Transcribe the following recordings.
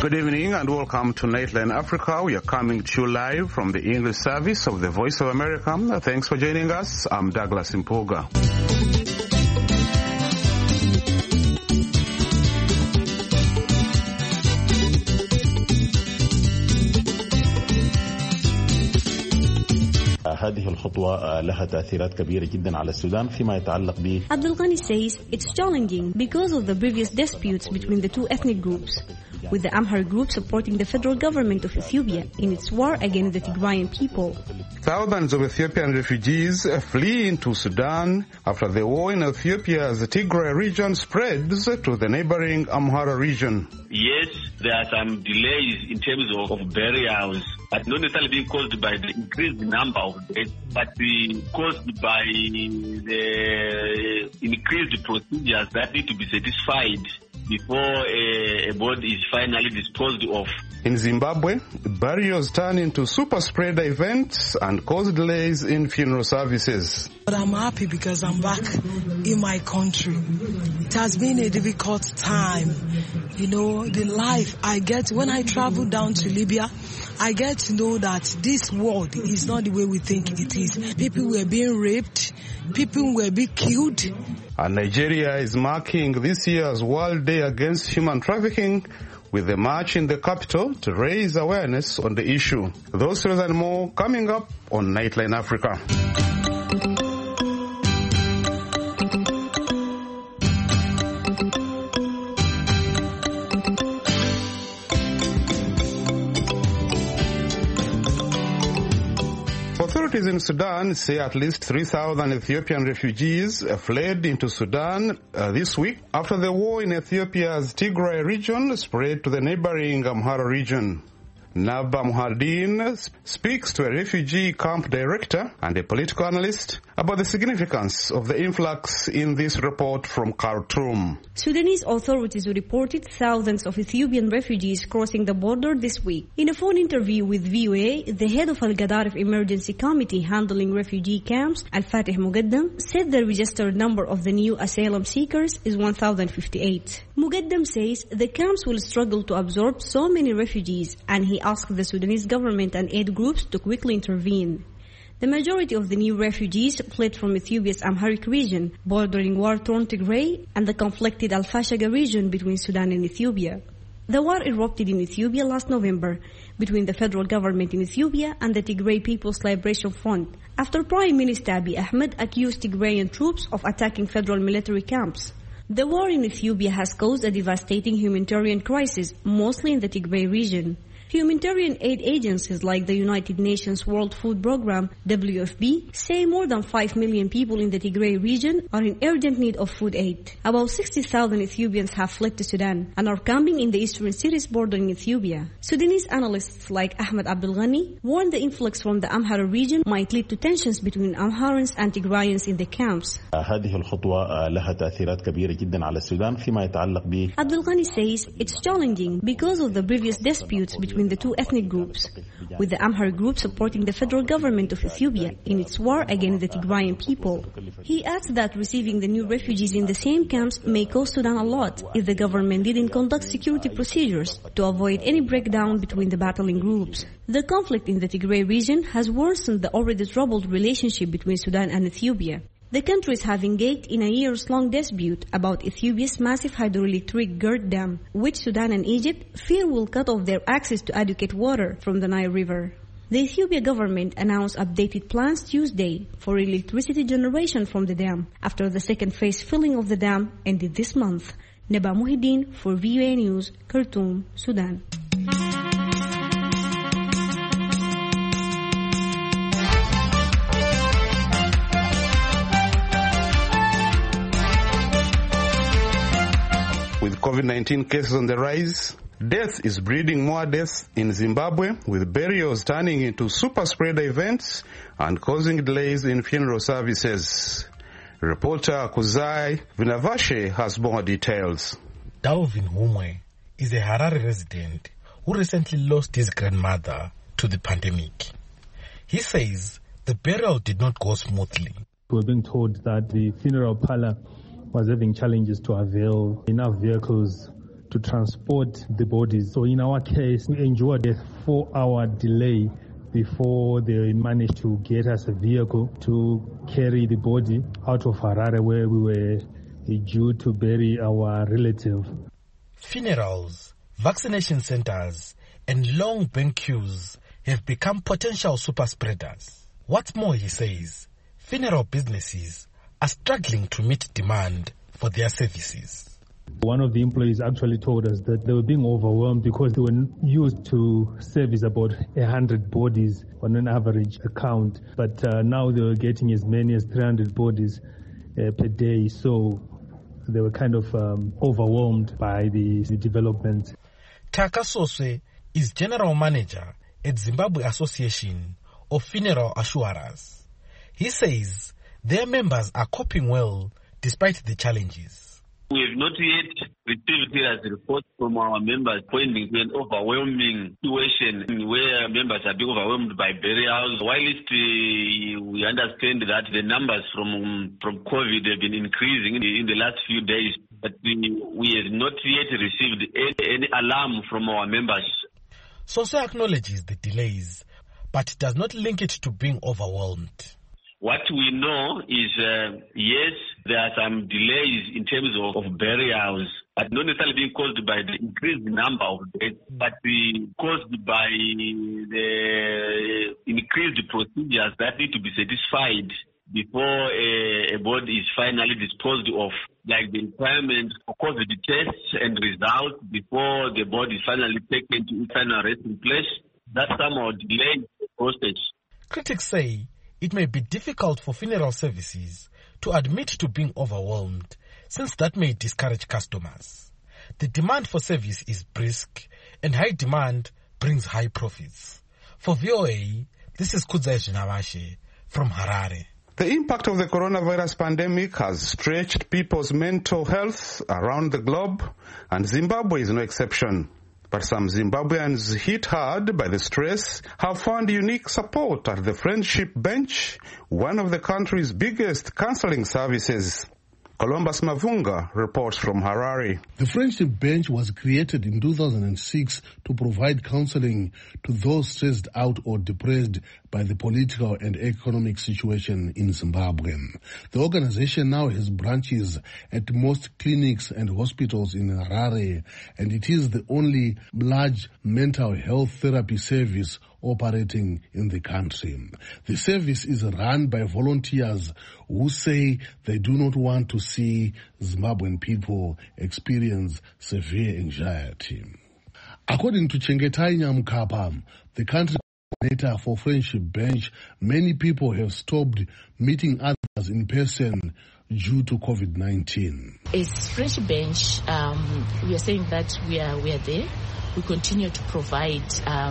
Good evening and welcome to Nightline Africa. We are coming to you live from the English service of the Voice of America. Thanks for joining us. I'm Douglas Impoga. هذه الخطوة لها تأثيرات كبيرة جدا على السودان فيما يتعلق ب Abdul Ghani says it's challenging because of the previous disputes between the two ethnic groups, with the Amhara group supporting the federal government of Ethiopia in its war against the Tigrayan people. Thousands of Ethiopian refugees flee into Sudan after the war in Ethiopia's Tigray region spreads to the neighboring Amhara region. Yes, there are some delays in terms of burials, but not necessarily being caused by the increased number of deaths, but caused by the increased procedures that need to be satisfied before a body is finally disposed of. In Zimbabwe, burials turn into super spreader events and cause delays in funeral services. But I'm happy because I'm back in my country. It has been a difficult time. You know, the life I get when I travel down to Libya, I get to know that this world is not the way we think it is. People were being raped. People were being killed. And Nigeria is marking this year's World Day Against Human Trafficking with a march in the capital to raise awareness on the issue. Those stories and more coming up on Nightline Africa. Authorities in Sudan say at least 3,000 Ethiopian refugees fled into Sudan this week after the war in Ethiopia's Tigray region spread to the neighboring Amhara region. Naba Muhardin speaks to a refugee camp director and a political analyst about the significance of the influx in this report from Khartoum. Sudanese authorities reported thousands of Ethiopian refugees crossing the border this week. In a phone interview with VOA, the head of Al-Gadarif Emergency Committee handling refugee camps, Al-Fatih Mugaddam, said the registered number of the new asylum seekers is 1,058. Mugaddam says the camps will struggle to absorb so many refugees, and he asked the Sudanese government and aid groups to quickly intervene. The majority of the new refugees fled from Ethiopia's Amharic region, bordering war-torn Tigray, and the conflicted Al-Fashaga region between Sudan and Ethiopia. The war erupted in Ethiopia last November between the federal government in Ethiopia and the Tigray People's Liberation Front, after Prime Minister Abiy Ahmed accused Tigrayan troops of attacking federal military camps. The war in Ethiopia has caused a devastating humanitarian crisis, mostly in the Tigray region. Humanitarian aid agencies like the United Nations World Food Programme, WFP, say more than 5 million people in the Tigray region are in urgent need of food aid. About 60,000 Ethiopians have fled to Sudan and are camping in the eastern cities bordering Ethiopia. Sudanese analysts like Ahmed Abdul Ghani warn the influx from the Amhara region might lead to tensions between Amharans and Tigrayans in the camps. هذه الخطوة لها تأثيرات كبيرة جدا على السودان فيما يتعلق ب Abdul Ghani says it's challenging because of the previous disputes between the two ethnic groups, with the Amhara group supporting the federal government of Ethiopia in its war against the Tigrayan people. He adds that receiving the new refugees in the same camps may cost Sudan a lot if the government didn't conduct security procedures to avoid any breakdown between the battling groups. The conflict in the Tigray region has worsened the already troubled relationship between Sudan and Ethiopia. The countries have engaged in a years-long dispute about Ethiopia's massive hydroelectric GERD dam, which Sudan and Egypt fear will cut off their access to adequate water from the Nile River. The Ethiopian government announced updated plans Tuesday for electricity generation from the dam after the second phase filling of the dam ended this month. Naba Muhyiddin for VOA News, Khartoum, Sudan. With COVID-19 cases on the rise, death is breeding more deaths in Zimbabwe, with burials turning into super spreader events and causing delays in funeral services. Reporter Kuzai Vinavashe has more details. Dalvin Humwe is a Harare resident who recently lost his grandmother to the pandemic. He says the burial did not go smoothly. We're being told that the funeral parlor was having challenges to avail enough vehicles to transport the bodies. So in our case, we endured a 4-hour delay before they managed to get us a vehicle to carry the body out of Harare, where we were due to bury our relative. Funerals, vaccination centers, and long bank queues have become potential super spreaders. What's more, he says, funeral businesses are struggling to meet demand for their services. One of the employees actually told us that they were being overwhelmed because they were used to service about 100 bodies on an average account, but now they were getting as many as 300 bodies per day, so they were kind of overwhelmed by the development. Taka Soswe is General Manager at Zimbabwe Association of Funeral Assurers. He says their members are coping well despite the challenges. We have not yet received a report from our members pointing to an overwhelming situation where members are being overwhelmed by burials. While we understand that the numbers from COVID have been increasing in the last few days, but we have not yet received any alarm from our members. Soso acknowledges the delays, but does not link it to being overwhelmed. What we know is, yes, there are some delays in terms of burials, but not necessarily being caused by the increased number of deaths, but caused by the increased procedures that need to be satisfied before a body is finally disposed of, like the requirement for COVID tests and results before the body is finally taken to its final resting place. That somehow delays the process. Critics say it may be difficult for funeral services to admit to being overwhelmed, since that may discourage customers. The demand for service is brisk, and high demand brings high profits. For VOA, this is Kudzai Zvinavashe from Harare. The impact of the coronavirus pandemic has stretched people's mental health around the globe, and Zimbabwe is no exception. But some Zimbabweans hit hard by the stress have found unique support at the Friendship Bench, one of the country's biggest counseling services. Columbus Mavunga reports from Harare. The Friendship Bench was created in 2006 to provide counseling to those stressed out or depressed by the political and economic situation in Zimbabwe. The organization now has branches at most clinics and hospitals in Harare, and it is the only large mental health therapy service operating in the country. The service is run by volunteers who say they do not want to see Zimbabwean people experience severe anxiety. According to Chengetai Nyamukapa, the country coordinator for Friendship Bench, many people have stopped meeting others in person due to COVID-19. As Friendship Bench, we are saying that we are there. We continue to provide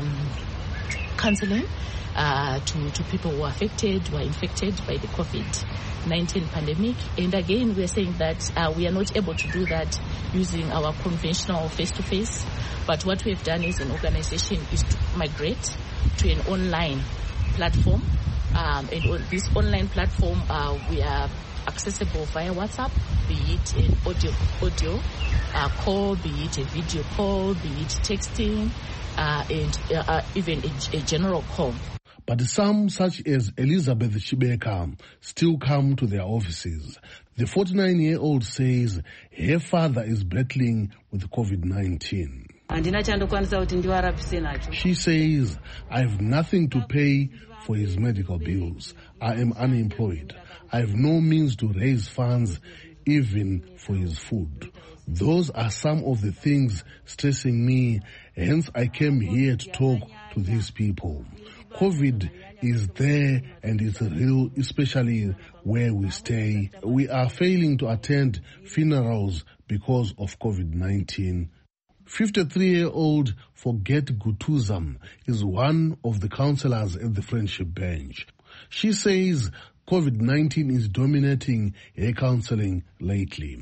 counseling to people who are affected, who are infected by the COVID-19 pandemic. And again, we are saying that we are not able to do that using our conventional face-to-face. But what we have done as an organization is to migrate to an online platform. And on this online platform, we are accessible via WhatsApp, be it an audio call, be it a video call, be it texting, and even a general call. But some, such as Elizabeth Chibeka, still come to their offices. The 49-year-old says her father is battling with COVID-19. She says, I have nothing to pay for his medical bills. I am unemployed. I have no means to raise funds even for his food. Those are some of the things stressing me, hence I came here to talk to these people. COVID is there and it's real, especially where we stay. We are failing to attend funerals because of COVID-19. 53-year-old Forget Gutuzam is one of the counselors at the Friendship Bench. She says COVID-19 is dominating her counseling lately.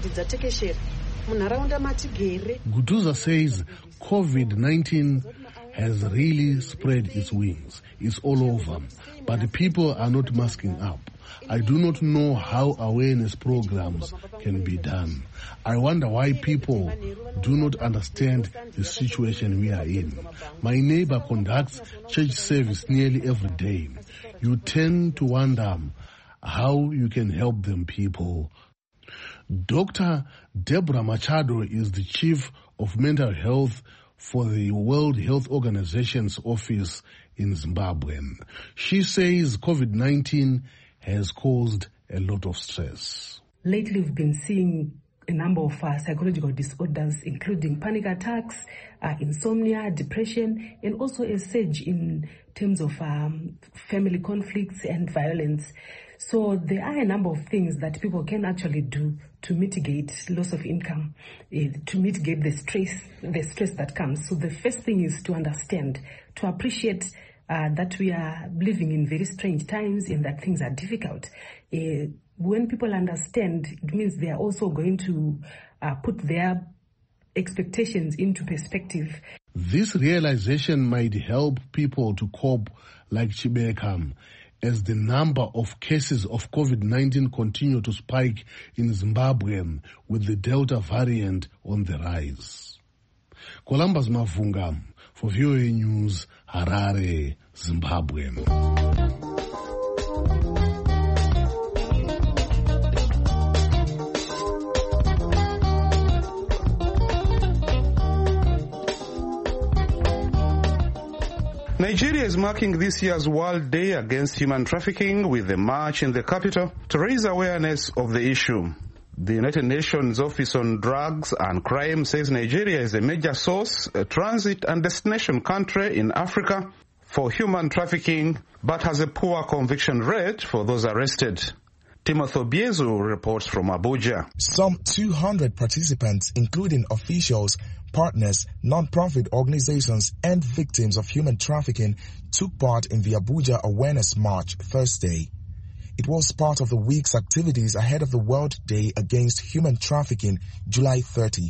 Gutuza says COVID-19 has really spread its wings. It's all over. But the people are not masking up. I do not know how awareness programs can be done. I wonder why people do not understand the situation we are in. My neighbor conducts church service nearly every day. You tend to wonder how you can help them people. Dr. Deborah Machado is the chief of mental health for the World Health Organization's office in Zimbabwe. She says COVID-19 has caused a lot of stress. Lately, we've been seeing a number of psychological disorders, including panic attacks, insomnia, depression, and also a surge in terms of family conflicts and violence. So there are a number of things that people can actually do to mitigate loss of income, to mitigate the stress that comes. So the first thing is to understand, to appreciate that we are living in very strange times and that things are difficult. When people understand, it means they are also going to put their expectations into perspective. This realization might help people to cope like Chibeka, as the number of cases of COVID-19 continue to spike in Zimbabwe with the Delta variant on the rise. Columbus Mavunga for VOA News, Harare, Zimbabwe. Nigeria is marking this year's World Day Against Human Trafficking with a march in the capital to raise awareness of the issue. The United Nations Office on Drugs and Crime says Nigeria is a major source, a transit and destination country in Africa for human trafficking, but has a poor conviction rate for those arrested. Timothy Obiezu reports from Abuja. Some 200 participants, including officials, partners, non-profit organizations, and victims of human trafficking, took part in the Abuja Awareness March Thursday. It was part of the week's activities ahead of the World Day Against Human Trafficking, July 30.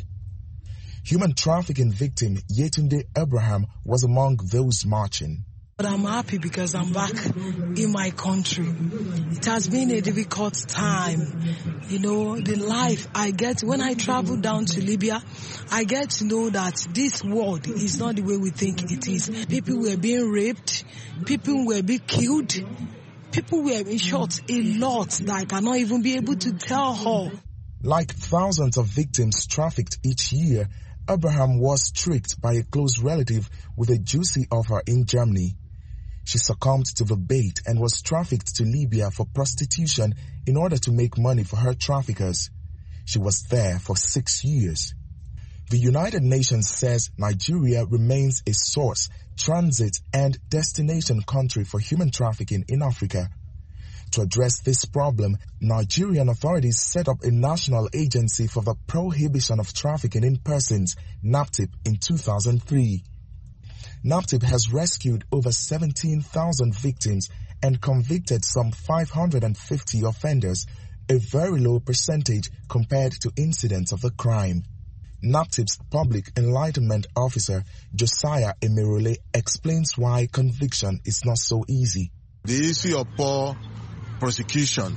Human trafficking victim Yetunde Abraham was among those marching. But I'm happy because I'm back in my country. It has been a difficult time. You know, the life I get when I travel down to Libya, I get to know that this world is not the way we think it is. People were being raped, people were being killed, people were in short a lot that I cannot even be able to tell her. Like thousands of victims trafficked each year, Abraham was tricked by a close relative with a juicy offer in Germany. She succumbed to the bait and was trafficked to Libya for prostitution in order to make money for her traffickers. She was there for 6 years. The United Nations says Nigeria remains a source, transit, and destination country for human trafficking in Africa. To address this problem, Nigerian authorities set up a national agency for the prohibition of trafficking in persons, NAPTIP, in 2003. NAPTIP has rescued over 17,000 victims and convicted some 550 offenders, a very low percentage compared to incidents of the crime. NAPTIP's Public Enlightenment Officer, Josiah Emerole, explains why conviction is not so easy. The issue of poor prosecution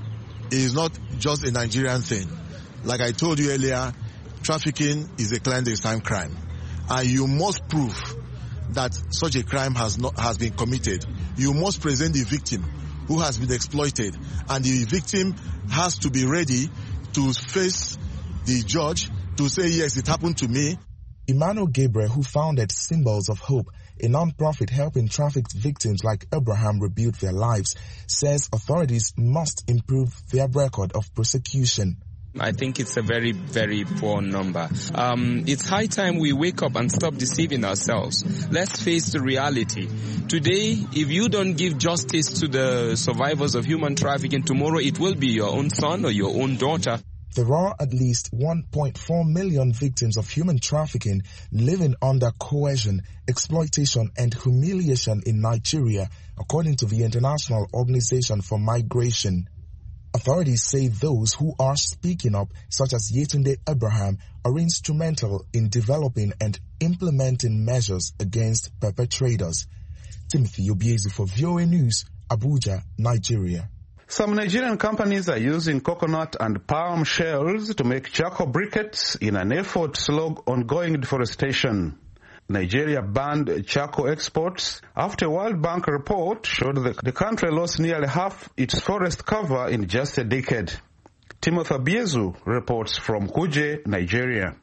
is not just a Nigerian thing. Like I told you earlier, trafficking is a clandestine crime, and you must prove that such a crime has been committed. You must present the victim who has been exploited, and the victim has to be ready to face the judge to say, yes, it happened to me. Emmanuel Gabriel, who founded Symbols of Hope, a non-profit helping trafficked victims like Abraham rebuild their lives, says authorities must improve their record of prosecution. I think it's a very, very poor number. It's high time we wake up and stop deceiving ourselves. Let's face the reality. Today, if you don't give justice to the survivors of human trafficking, tomorrow it will be your own son or your own daughter. There are at least 1.4 million victims of human trafficking living under coercion, exploitation, and humiliation in Nigeria, according to the International Organization for Migration. Authorities say those who are speaking up, such as Yetunde Abraham, are instrumental in developing and implementing measures against perpetrators. Timothy Obiezu for VOA News, Abuja, Nigeria. Some Nigerian companies are using coconut and palm shells to make charcoal briquettes in an effort to slow ongoing deforestation. Nigeria banned charcoal exports after a World Bank report showed that the country lost nearly half its forest cover in just a decade. Timothy Obiezu reports from Kuje, Nigeria.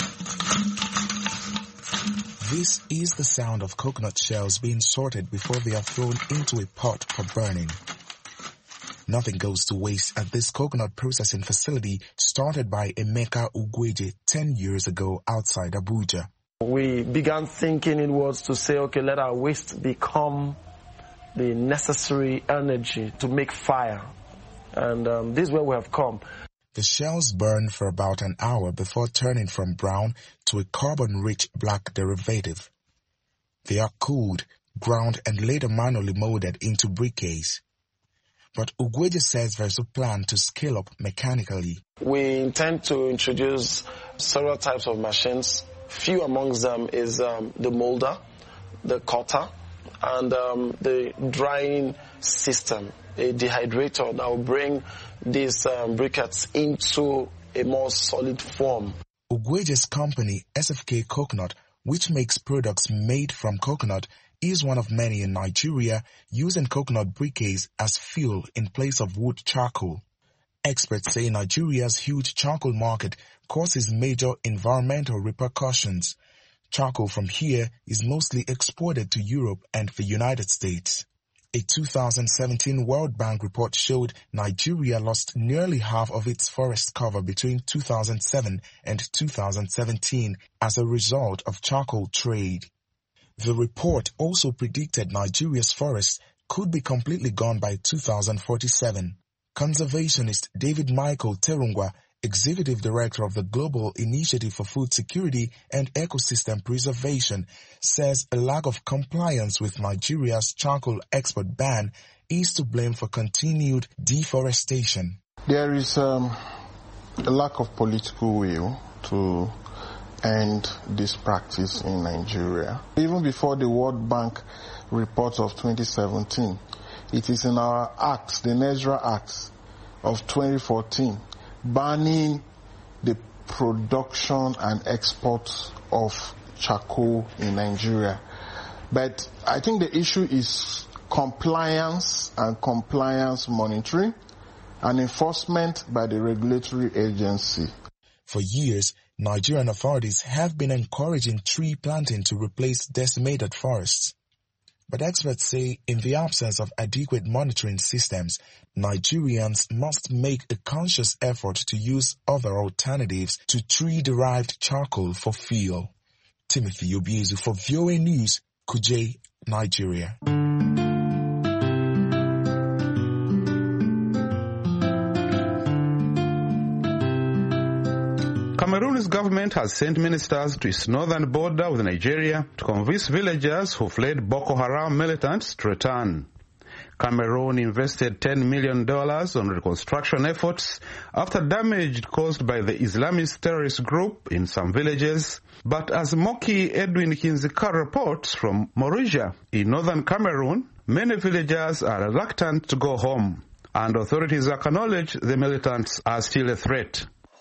This is the sound of coconut shells being sorted before they are thrown into a pot for burning. Nothing goes to waste at this coconut processing facility started by Emeka Ugweje 10 years ago outside Abuja. We began thinking it was to say, okay, let our waste become the necessary energy to make fire. And this is where we have come. The shells burn for about an hour before turning from brown to a carbon-rich black derivative. They are cooled, ground, and later manually molded into briquettes. But Ugweje says there's a plan to scale up mechanically. We intend to introduce several types of machines. Few amongst them is the molder, the cutter, and the drying system, a dehydrator that will bring these briquettes into a more solid form. Ugweje's company, SFK Coconut, which makes products made from coconut, is one of many in Nigeria using coconut briquettes as fuel in place of wood charcoal. Experts say Nigeria's huge charcoal market causes major environmental repercussions. Charcoal from here is mostly exported to Europe and the United States. A 2017 World Bank report showed Nigeria lost nearly half of its forest cover between 2007 and 2017 as a result of charcoal trade. The report also predicted Nigeria's forests could be completely gone by 2047. Conservationist David Michael Terungwa, Executive Director of the Global Initiative for Food Security and Ecosystem Preservation, says a lack of compliance with Nigeria's charcoal export ban is to blame for continued deforestation. There is a lack of political will to end this practice in Nigeria. Even before the World Bank report of 2017, it is in our acts, the NESRA Acts of 2014, banning the production and export of charcoal in Nigeria. But I think the issue is compliance and compliance monitoring and enforcement by the regulatory agency. For years, Nigerian authorities have been encouraging tree planting to replace decimated forests. But experts say in the absence of adequate monitoring systems, Nigerians must make a conscious effort to use other alternatives to tree-derived charcoal for fuel. Timothy Obiezu for VOA News, Kuje, Nigeria. Cameroon's government has sent ministers to its northern border with Nigeria to convince villagers who fled Boko Haram militants to return. Cameroon invested $10 million on reconstruction efforts after damage caused by the Islamist terrorist group in some villages. But as Moki Edwin Kinzika reports from Morija in northern Cameroon, many villagers are reluctant to go home, and authorities acknowledge the militants are still a threat.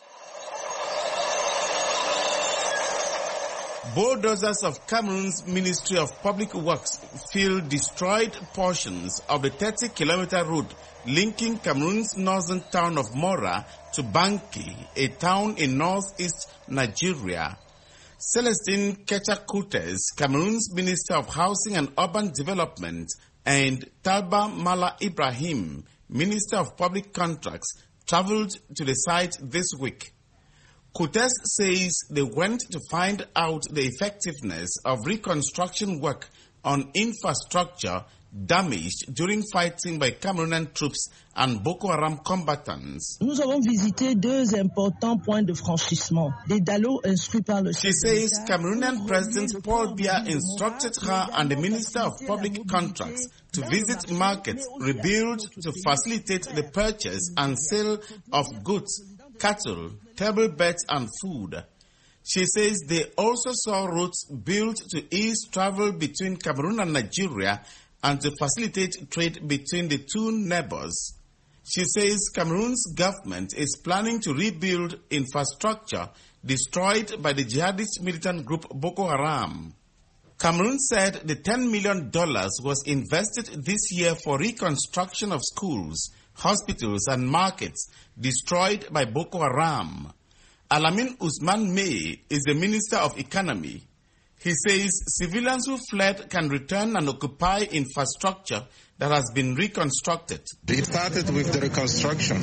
Bulldozers of Cameroon's Ministry of Public Works fill destroyed portions of the 30-kilometer route linking Cameroon's northern town of Mora to Banki, a town in northeast Nigeria. Celestine Ketchakutes, Cameroon's Minister of Housing and Urban Development, and Talba Mala Ibrahim, Minister of Public Contracts, traveled to the site this week. Kutes says they went to find out the effectiveness of reconstruction work on infrastructure damaged during fighting by Cameroonian troops and Boko Haram combatants. Nous avons visité deux importants points de franchissement, des dallos instruits par le She says Cameroonian President Paul Biya instructed her and the Minister of Public Contracts to visit markets rebuilt to facilitate the purchase and sale of goods, cattle, table beds and food. She says they also saw routes built to ease travel between Cameroon and Nigeria and to facilitate trade between the two neighbors. She says Cameroon's government is planning to rebuild infrastructure destroyed by the jihadist militant group Boko Haram. Cameroon said the $10 million was invested this year for reconstruction of schools, hospitals and markets destroyed by Boko Haram. Alamin Usman May is the Minister of Economy. He says civilians who fled can return and occupy infrastructure that has been reconstructed. It started with the reconstruction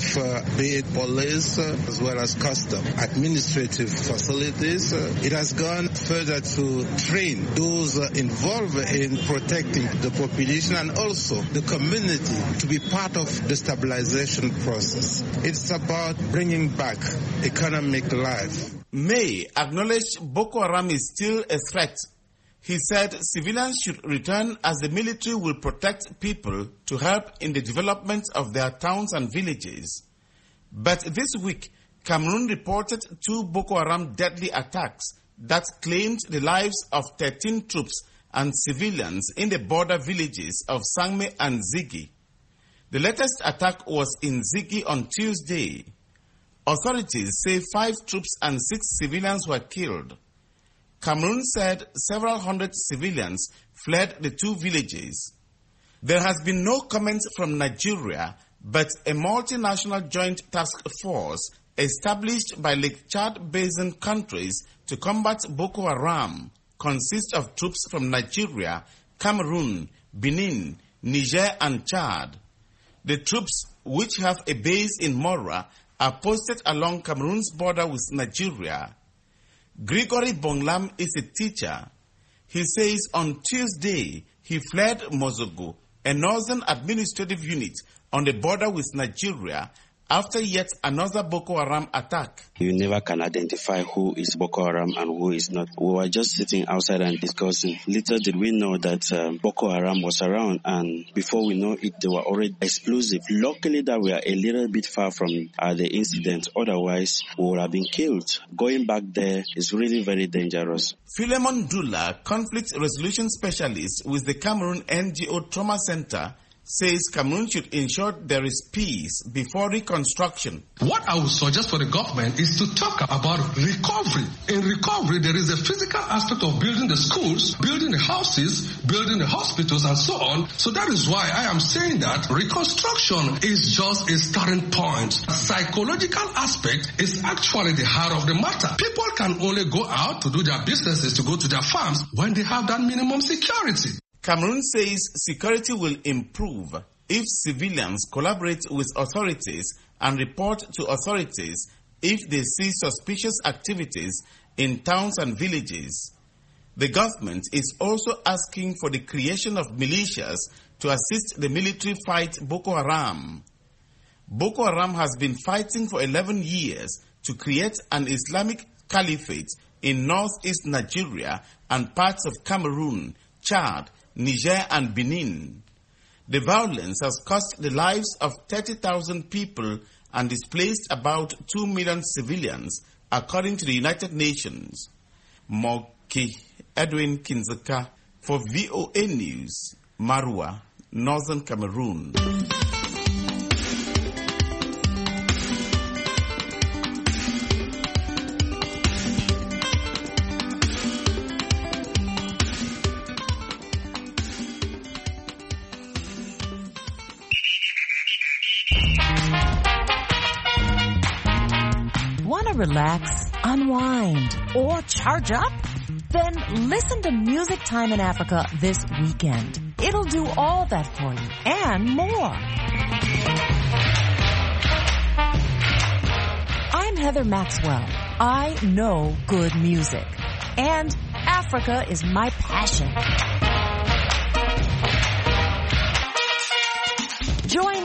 of be it police as well as custom, administrative facilities. It has gone further to train those involved in protecting the population and also the community to be part of the stabilization process. It's about bringing back economic life. May acknowledged Boko Haram is still a threat. He said civilians should return as the military will protect people to help in the development of their towns and villages. But this week, Cameroon reported 2 Boko Haram deadly attacks that claimed the lives of 13 troops and civilians in the border villages of Sangme and Zigi. The latest attack was in Zigi on Tuesday. Authorities say 5 troops and 6 civilians were killed. Cameroon said several hundred civilians fled the 2 villages. There has been no comment from Nigeria, but a multinational joint task force established by Lake Chad Basin countries to combat Boko Haram consists of troops from Nigeria, Cameroon, Benin, Niger and Chad. The troops, which have a base in Mora, are posted along Cameroon's border with Nigeria. Gregory Bonglam is a teacher. He says on Tuesday he fled Mozogo, a northern administrative unit on the border with Nigeria, after yet another Boko Haram attack. You never can identify who is Boko Haram and who is not. We were just sitting outside and discussing. Little did we know that Boko Haram was around, and before we know it, they were already explosive. Luckily that we are a little bit far from the incident. Otherwise, we would have been killed. Going back there is really very dangerous. Philemon Dula, conflict resolution specialist with the Cameroon NGO Trauma Center, says Cameroon should ensure there is peace before reconstruction. What I would suggest for the government is to talk about recovery. In recovery, there is a physical aspect of building the schools, building the houses, building the hospitals, and so on. So that is why I am saying that reconstruction is just a starting point. The psychological aspect is actually the heart of the matter. People can only go out to do their businesses, to go to their farms, when they have that minimum security. Cameroon says security will improve if civilians collaborate with authorities and report to authorities if they see suspicious activities in towns and villages. The government is also asking for the creation of militias to assist the military fight Boko Haram. Boko Haram has been fighting for 11 years to create an Islamic caliphate in northeast Nigeria and parts of Cameroon, Chad, Niger and Benin. The violence has cost the lives of 30,000 people and displaced about 2 million civilians, according to the United Nations. Moki Edwin Kinzaka for VOA News, Marua, Northern Cameroon. Relax, unwind, or charge up? Then listen to Music Time in Africa this weekend. It'll do all that for you and more. I'm Heather Maxwell. I know good music. And Africa is my passion.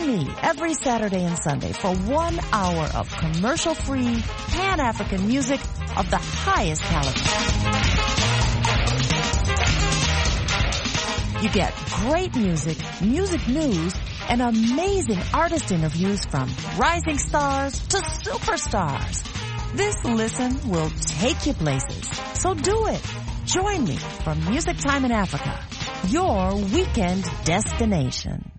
Join me every Saturday and Sunday for 1 hour of commercial-free, Pan-African music of the highest caliber. You get great music, music news, and amazing artist interviews from rising stars to superstars. This listen will take you places. So do it. Join me for Music Time in Africa, your weekend destination.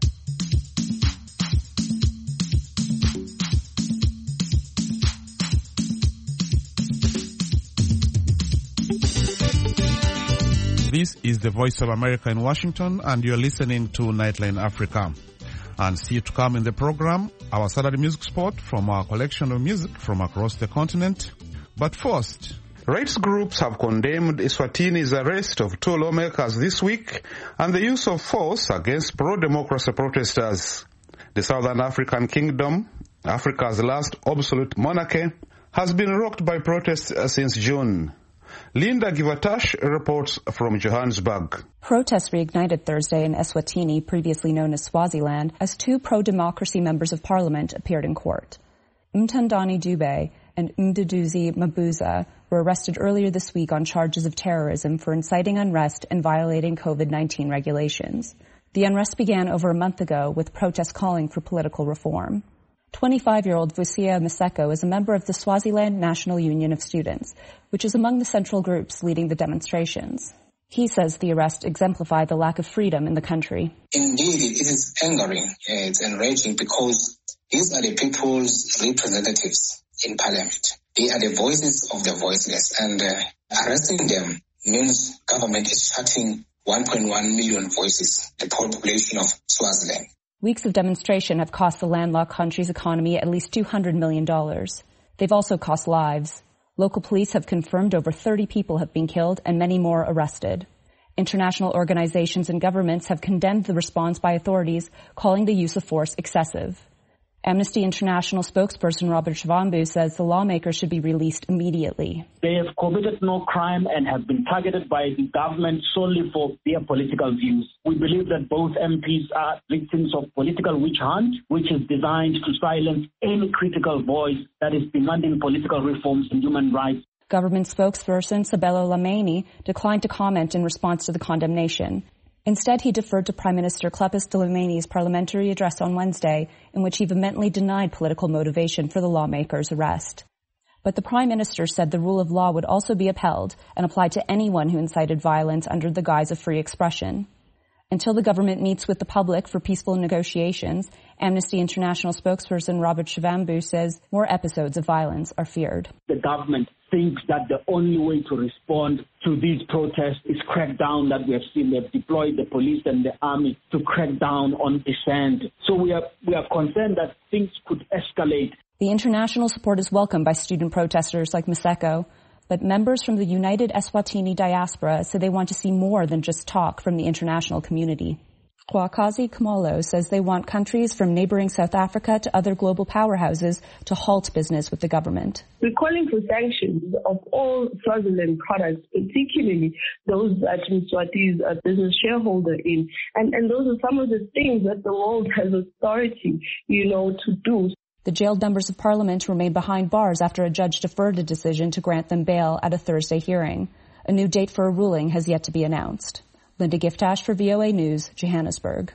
This is the Voice of America in Washington, and you're listening to Nightline Africa. And still to come in the program, our Saturday music spot from our collection of music from across the continent. But first, rights groups have condemned Eswatini's arrest of 2 lawmakers this week and the use of force against pro-democracy protesters. The Southern African Kingdom, Africa's last absolute monarchy, has been rocked by protests since June. Linda Givatash reports from Johannesburg. Protests reignited Thursday in Eswatini, previously known as Swaziland, as 2 pro-democracy members of parliament appeared in court. Mthandani Dube and Mduduzi Mabuza were arrested earlier this week on charges of terrorism for inciting unrest and violating COVID-19 regulations. The unrest began over a month ago with protests calling for political reform. 25-year-old Vusia Maseko is a member of the Swaziland National Union of Students, which is among the central groups leading the demonstrations. He says the arrest exemplified the lack of freedom in the country. Indeed, it is angering. It's enraging because these are the people's representatives in parliament. They are the voices of the voiceless, and arresting them means government is shutting 1.1 million voices, the population of Swaziland. Weeks of demonstration have cost the landlocked country's economy at least $200 million. They've also cost lives. Local police have confirmed over 30 people have been killed and many more arrested. International organizations and governments have condemned the response by authorities, calling the use of force excessive. Amnesty International spokesperson Robert Shivambu says the lawmakers should be released immediately. They have committed no crime and have been targeted by the government solely for their political views. We believe that both MPs are victims of political witch hunt, which is designed to silence any critical voice that is demanding political reforms and human rights. Government spokesperson Sabelo Lameni declined to comment in response to the condemnation. Instead, he deferred to Prime Minister Cleppis Dlamini's parliamentary address on Wednesday, in which he vehemently denied political motivation for the lawmakers' arrest. But the Prime Minister said the rule of law would also be upheld and apply to anyone who incited violence under the guise of free expression. Until the government meets with the public for peaceful negotiations, Amnesty International spokesperson Robert Shivambu says more episodes of violence are feared. The government thinks that the only way to respond to these protests is crack down that we have seen. They've deployed the police and the army to crack down on dissent. So we are concerned that things could escalate. The international support is welcomed by student protesters like Maseko, but members from the United Eswatini diaspora say they want to see more than just talk from the international community. Kwakazi Kamolo says they want countries from neighboring South Africa to other global powerhouses to halt business with the government. We're calling for sanctions of all Swaziland products, particularly those that Mswati is a business shareholder in. And those are some of the things that the world has authority, to do. The jailed members of parliament remain behind bars after a judge deferred a decision to grant them bail at a Thursday hearing. A new date for a ruling has yet to be announced. Linda Giftash for VOA News, Johannesburg.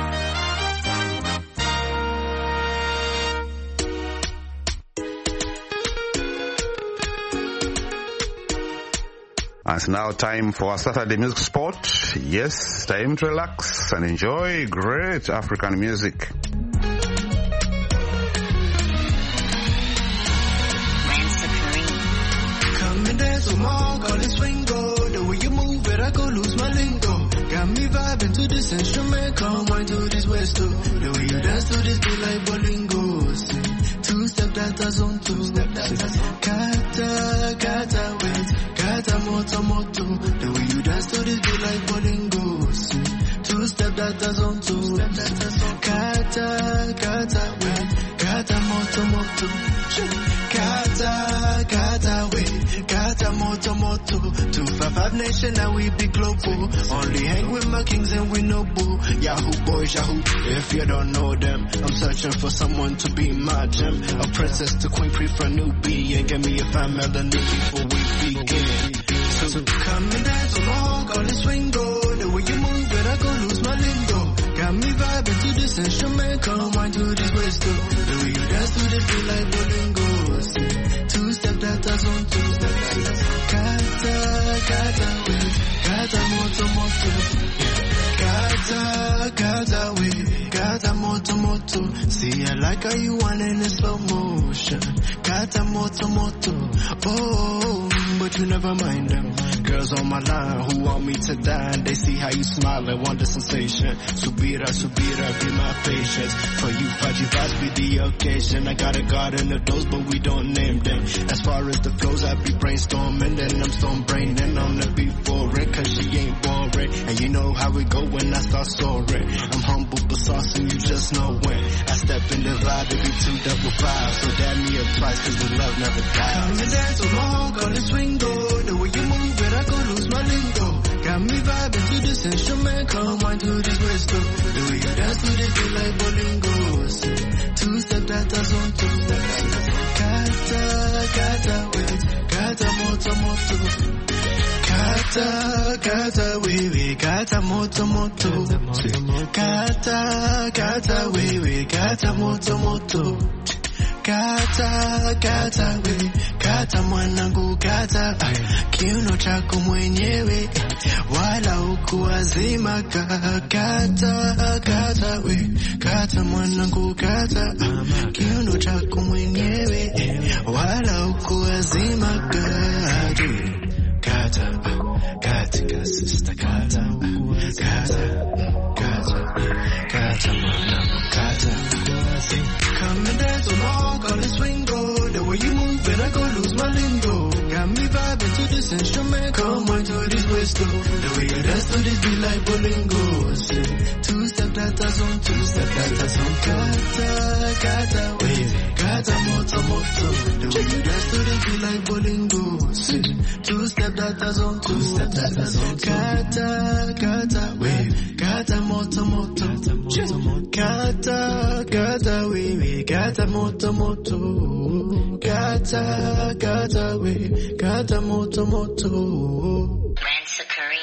And it's now time for our Saturday music spot. Yes, time to relax and enjoy great African music. To this instrument, come wine to this west, the way you dance to this beat like bolingo. Two-step that's on two-step that's kata, kata, wait, kata, moto, the way you dance to this beat like bolingo. Two-step that's on two-step that's kata, kata, wait, kata, moto, kata, kata. kata we, kata moto moto. 255 nation now we be global. Only hang with my kings and we noble. Yahoo boys, Yahoo. If you don't know them, I'm searching for someone to be my gem. A princess to queen, pre for newbie, and give me a fine melody before we begin. So come and dance along, call it swingo. The way you move it, I go lose my lingo. Got me vibing to this instrument, come on to this whistle. The way you dance to this feel like bolingo. Two-step that does on two-step. Kata, kata, we, kata, moto, moto. Kata, kata, we, kata, moto, moto. See, I like how you want in slow motion. Kata, moto, moto. Oh, but you never mind them. Girls on my line who want me to die. They see how you smile and want the sensation. Subira, subira, be my patience. For you, Faji vibes be the occasion. I got a garden of those, but we don't name them. As far as the flows, I be brainstorming. Then I'm stone braining on the beat for it. Cause she ain't boring. And you know how it go when I start soaring. I'm humble but saucy, you just know when. I step in the vibe, it be 255. So damn me up twice, cause the love never dies. Come and dance along, call it swingo. The way you move it, I go lose my lingo. Got me vibing to this instrument, come on to this whistle. The way you dance to this feel like bolingos. Two-step that does on two-step. Kata, kata, wait, kata, moto, moto. Kata, kata, we, kata, moto, moto. Kata, kata, we, kata, moto, moto. Kata, kata, we, kata mwanangu kata. Kiuno chako mwenyewe, wala hukuazima. Kata, kata, we, kata mwanangu kata. Kiuno chako mwenyewe, wala hukuazima. Kata, kata, sister kata. Kata, kata, kata mwanangu kata. Come and dance along, call it swingo. The way you move it, I go lose my lingo. Got me vibing to this instrument, come on to this whistle. The way you dance to this beat like bolingos. Two-step that does on two-step that does on. Kata, kata, wave, kata, moto, moto. The way you dance to this beat like bolingos. Two-step that does on two-step that does on. Kata, kata, wave, kata, moto, moto. Kata, kata, we, kata, moto, moto. Kata, kata, we, kata, moto, moto. Ransa Kareem.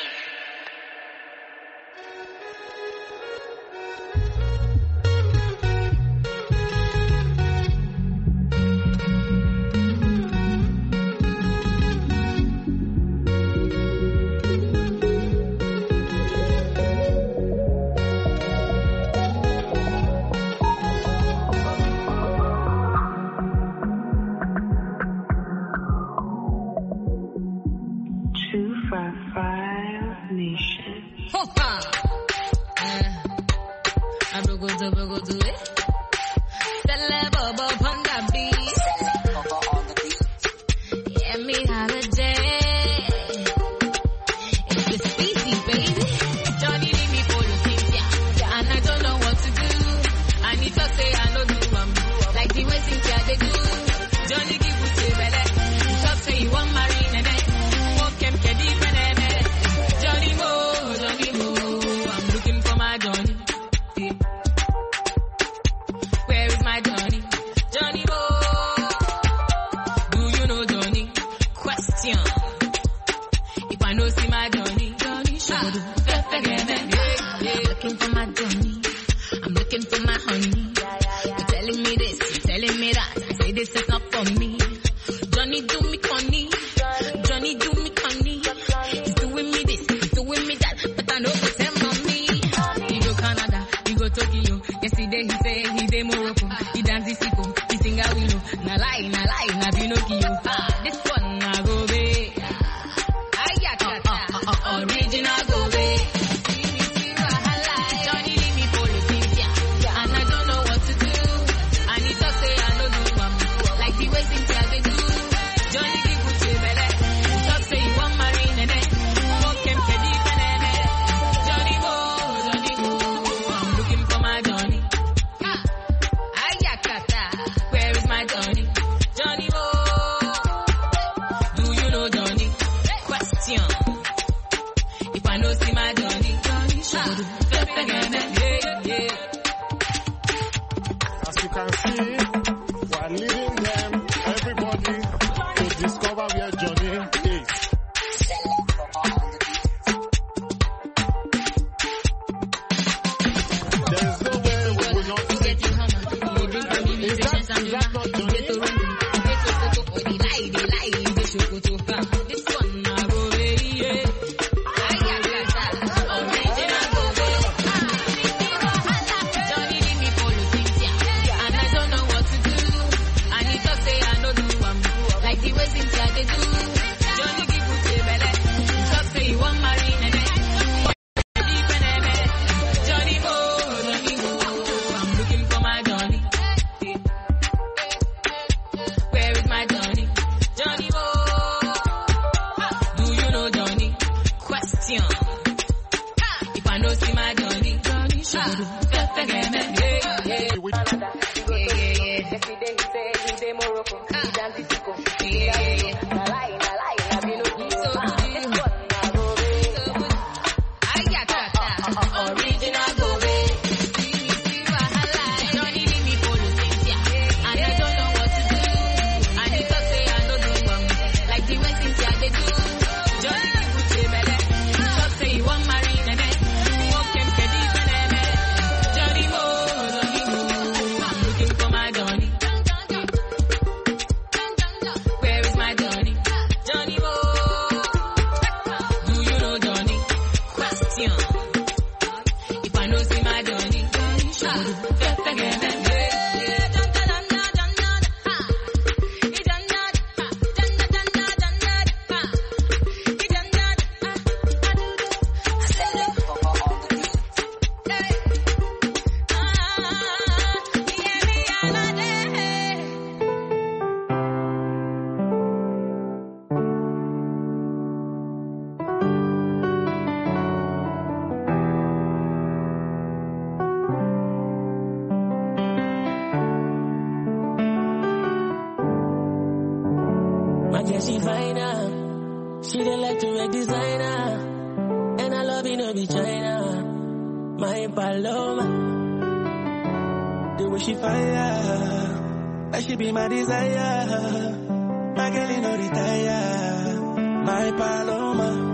She fine her. She dey like to make designer. And I love you, no be China. My Paloma. The way she fire, that she be my desire. My girl, you no retire. My Paloma.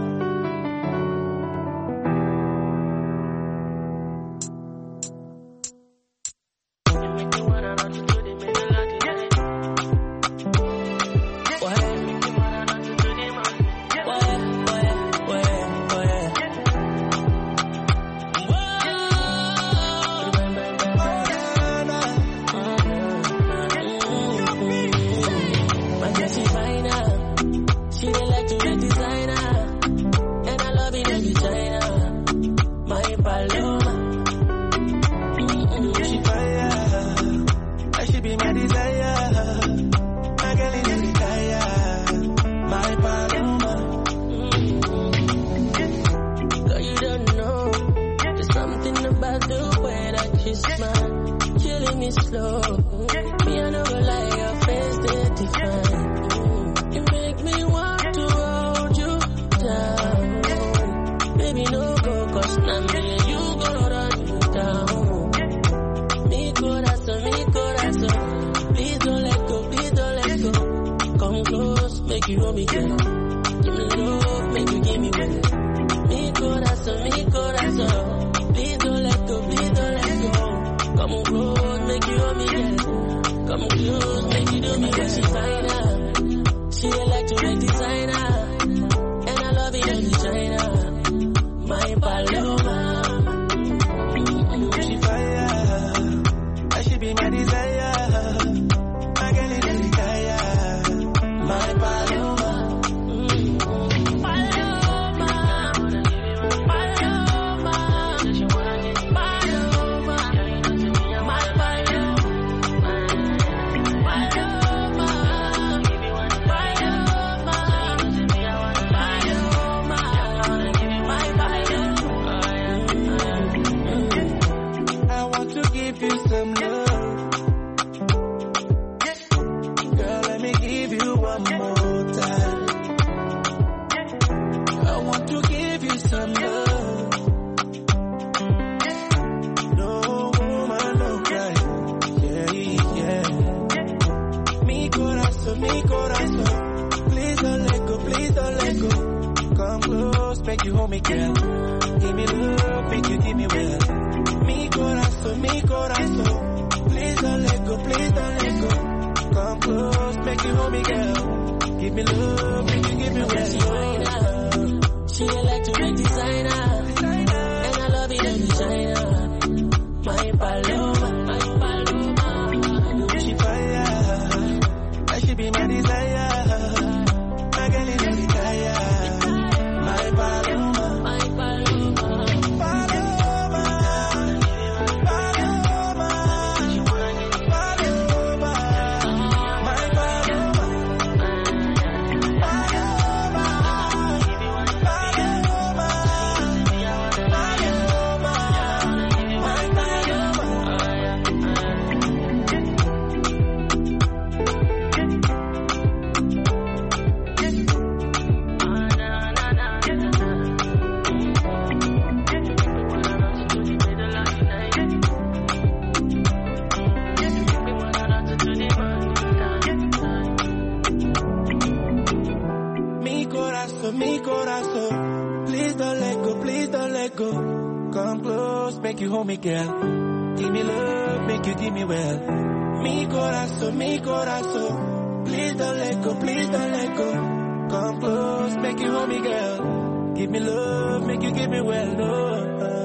hold me, girl. Give me love, make you give me well. Mi corazón, please don't let go, please don't let go. Come close, make you hold me, girl. Give me love, make you give me well, no.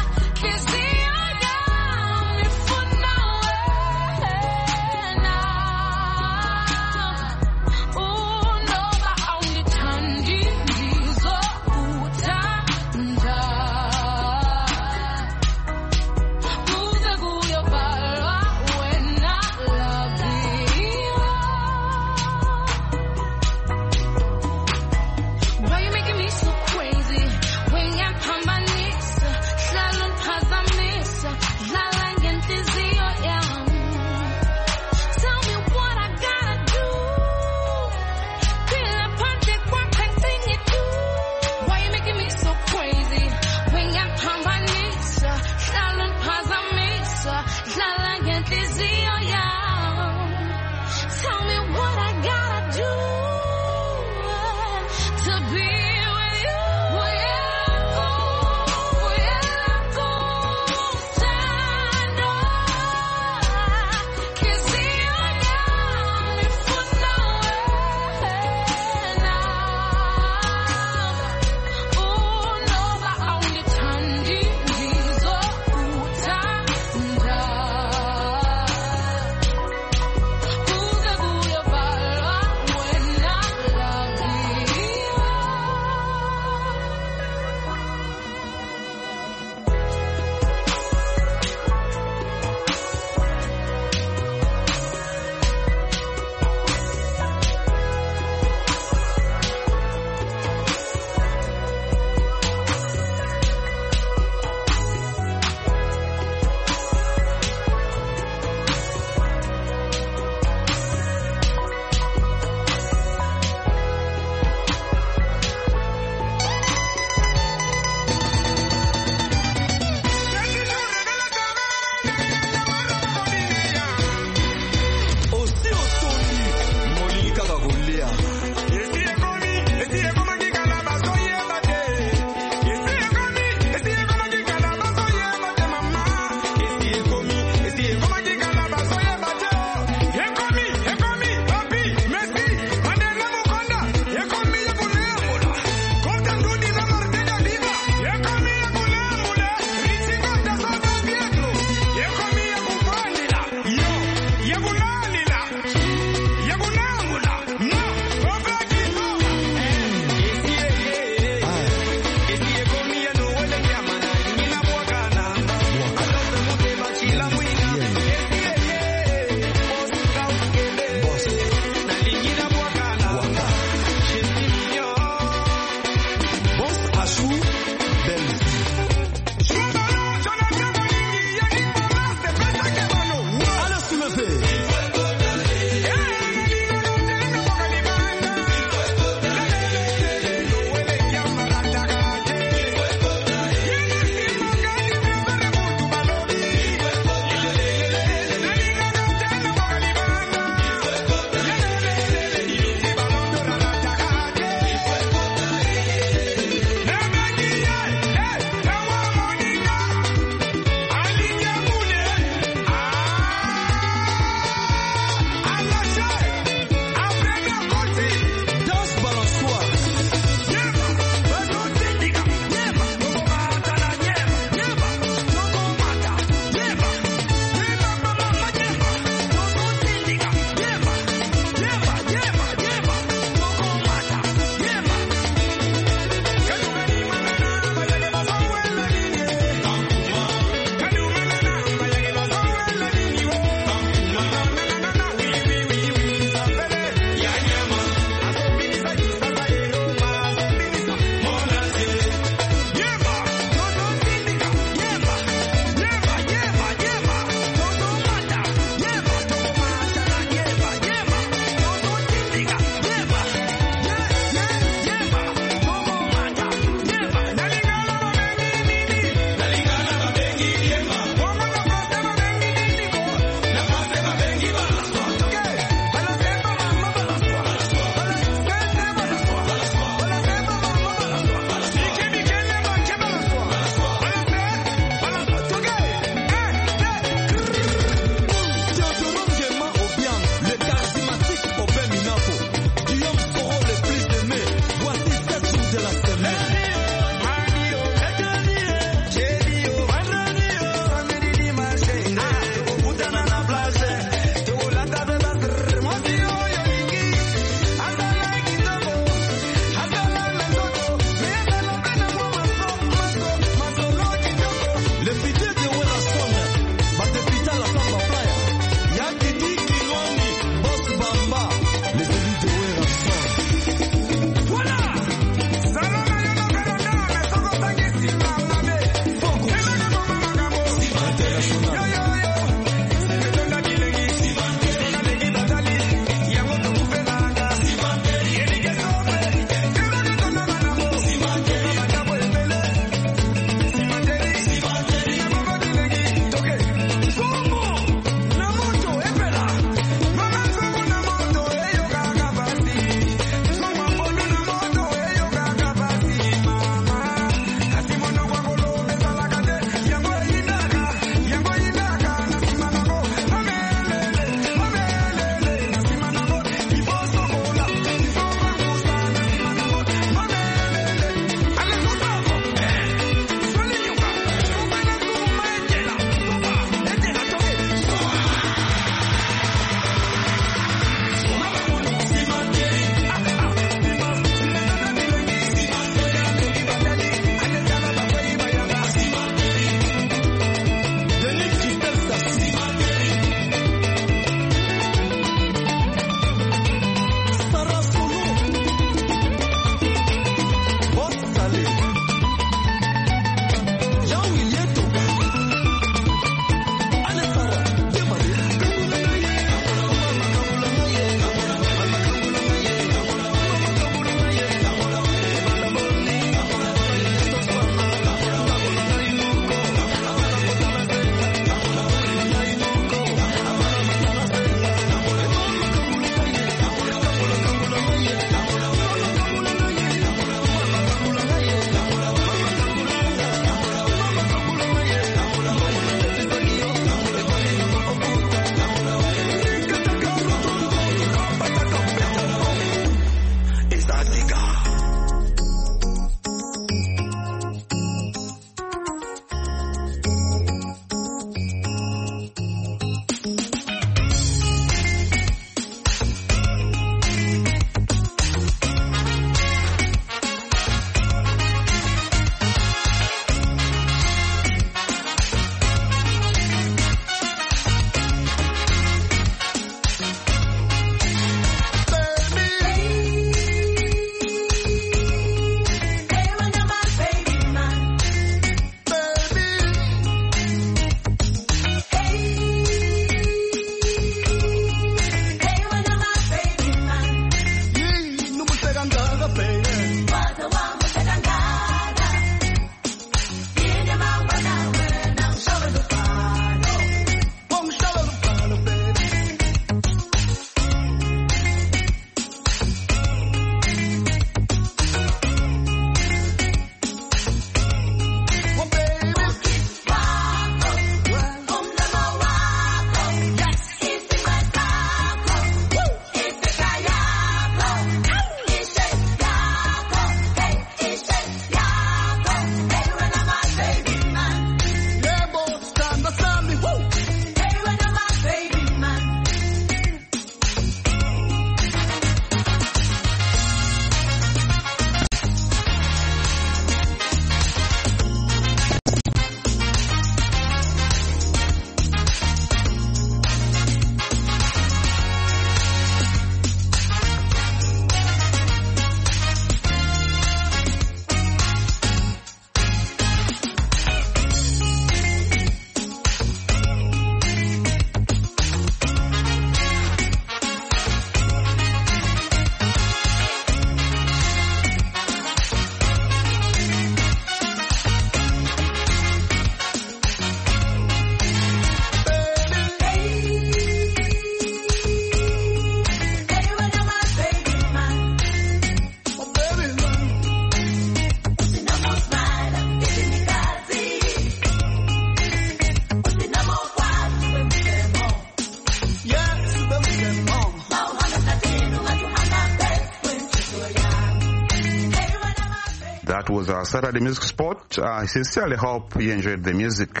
That was our Saturday Music Spot. I sincerely hope you enjoyed the music.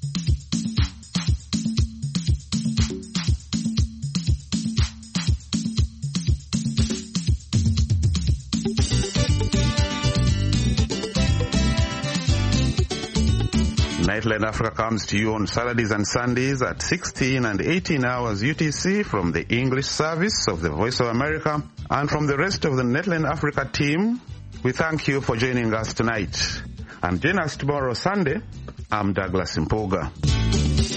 Nightline Africa comes to you on Saturdays and Sundays at 16 and 18 hours UTC from the English service of the Voice of America. And from the rest of the Nightline Africa team, we thank you for joining us tonight. And join us tomorrow Sunday. I'm Douglas Mpoga.